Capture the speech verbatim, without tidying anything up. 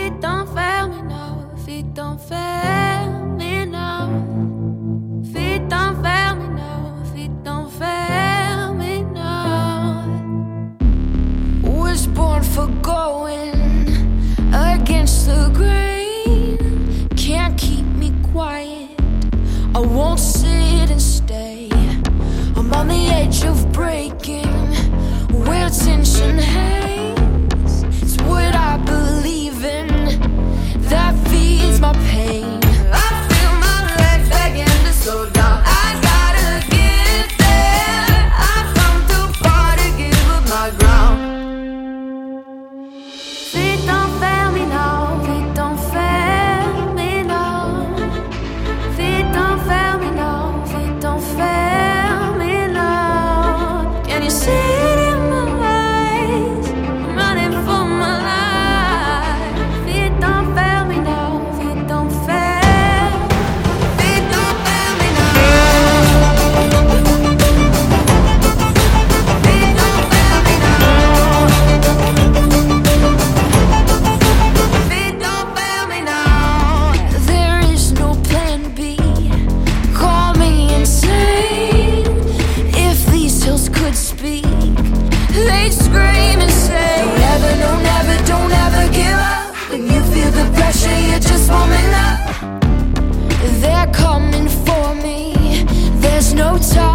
Feet don't fail me now, feet don't fail me now. Feet don't fail me now, feet don't fail me now. Was born for going against the grain. Can't keep me quiet, I won't sit and stay. I'm on the edge of breaking, where tension hangs. It's what I believe in that feeds my pain. I feel my legs begging to slow down. I gotta get there. I've come too far to give up my ground. Feet don't fail me now, feet don't fail me now. Feet don't fail me now, feet don't fail me now. Can you see it in my eyes? I'm running for my life. Feet don't fail me now, feet don't fail. Feet don't fail me now. Feet don't fail me now. Feet don't fail me now. There is no plan B. Call me insane. If these hills could speak, they'd scream and say, don't ever, no never, don't ever give up. When you feel the pressure, you're just warming up. They're coming for me, there's no time.